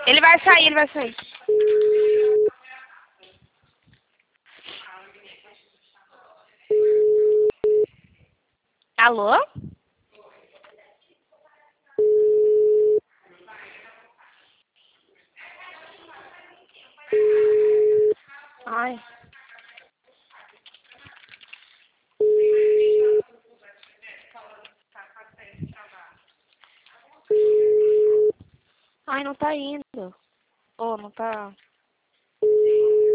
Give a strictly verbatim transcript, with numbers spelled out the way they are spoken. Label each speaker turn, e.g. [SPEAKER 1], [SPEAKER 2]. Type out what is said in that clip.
[SPEAKER 1] Ele vai sair, ele vai sair. Alô? Ai. Ai, não tá indo. Oh, não tá.